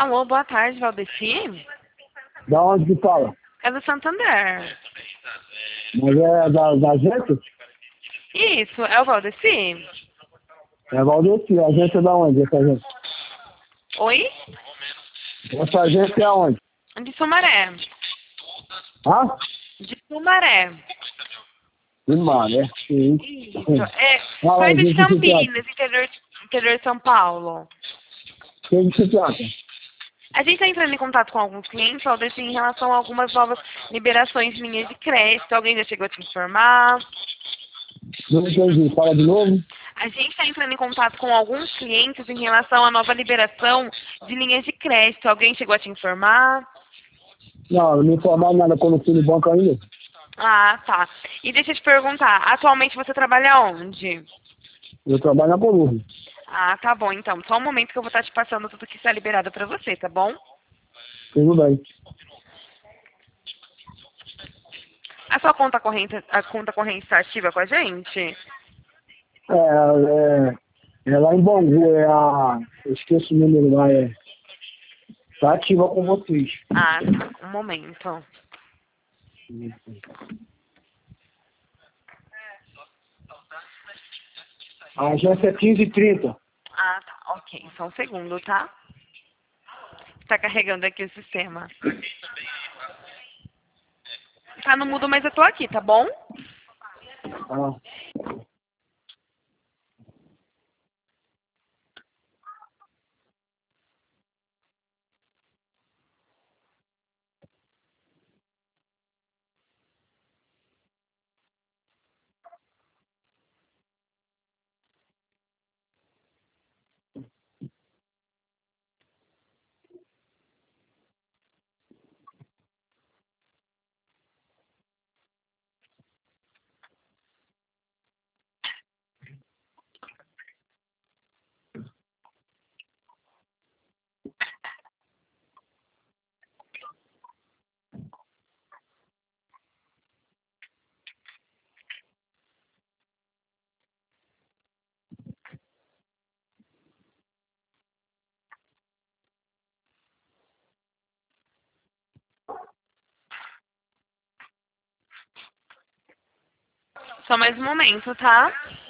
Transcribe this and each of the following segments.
Alô, boa tarde, Valdeci. Da onde que fala? É do Santander. Mas é da agência? Isso, é o Valdeci? É Valdeci, a agência é da onde, essa agência? Oi? Essa agência é aonde? De Sumaré. Hã? De Sumaré. De Maré, sim. Isso, é Fala aí, coisa de gente, que trata? Campinas, interior de São Paulo. Quem que se trata? A gente está entrando em contato com alguns clientes, Valdeci, em relação a algumas novas liberações de linhas de crédito. Alguém já chegou a te informar? Não entendi, fala de novo? A gente está entrando em contato com alguns clientes em relação à nova liberação de linhas de crédito. Alguém chegou a te informar? Não me informaram nada quando eu fui no banco ainda. Ah, tá. E deixa eu te perguntar, atualmente você trabalha onde? Eu trabalho na Coluna. Ah, tá bom, então. Só um momento que eu vou estar te passando tudo que está liberado para você, tá bom? Tudo bem. A sua conta corrente está ativa com a gente? É lá em Bangu, eu esqueço o número lá, tá ativa com vocês. Ah, tá. Um momento. A agência é 1530. Ah, tá. Ok. Só um segundo, tá? Está carregando aqui o sistema. Tá no mudo, mas eu tô aqui, tá bom? Ah. Só mais um momento, tá?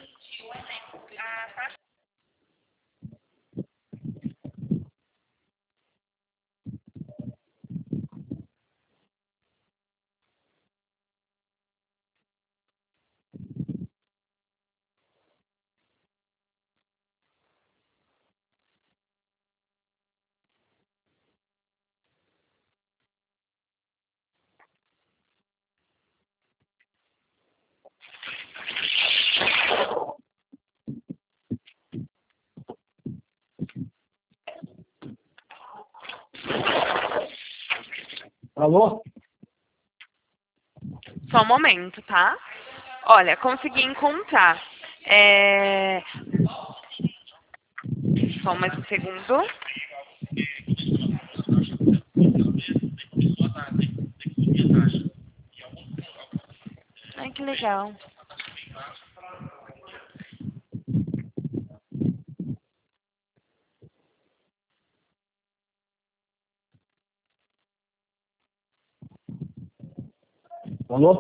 Alô? Só um momento, tá? Olha, consegui encontrar. Só mais um segundo. Ai, que legal. Alô?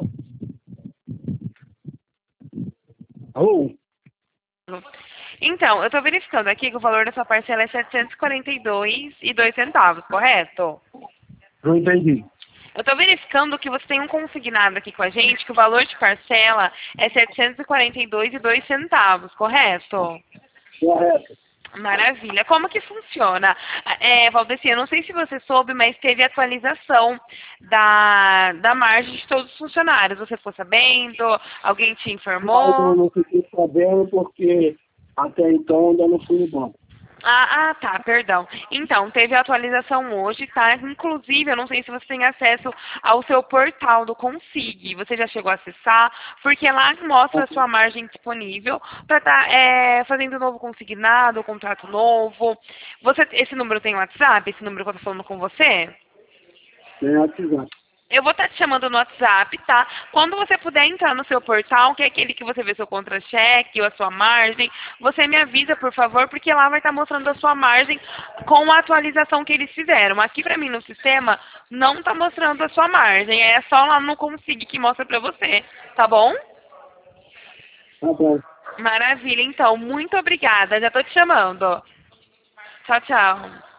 Alô? Então, eu tô verificando aqui que o valor da sua parcela é 742,02, correto? Não entendi. Eu tô verificando que você tem um consignado aqui com a gente, que o valor de parcela é 742,02, correto? Correto. Maravilha. Como que funciona? Valdeci, eu não sei se você soube, mas teve atualização da margem de todos os funcionários. Você ficou sabendo? Alguém te Mas eu informou? não fiquei sabendo porque até então ainda não fui no banco. Tá, perdão. Então, teve a atualização hoje, tá? Inclusive, eu não sei se você tem acesso ao seu portal do Consig. Você já chegou a acessar? Porque lá mostra a sua margem disponível para estar fazendo novo consignado, contrato novo. Esse número tem WhatsApp? Esse número que eu tô falando com você? Tem WhatsApp. Eu vou estar te chamando no WhatsApp, tá? Quando você puder entrar no seu portal, que é aquele que você vê seu contra-cheque ou a sua margem, você me avisa, por favor, porque lá vai estar mostrando a sua margem com a atualização que eles fizeram. Aqui pra mim no sistema não tá mostrando a sua margem, é só lá no Consig que mostra pra você, tá bom? Tá bom. Maravilha, então. Muito obrigada. Já tô te chamando. Tchau, tchau.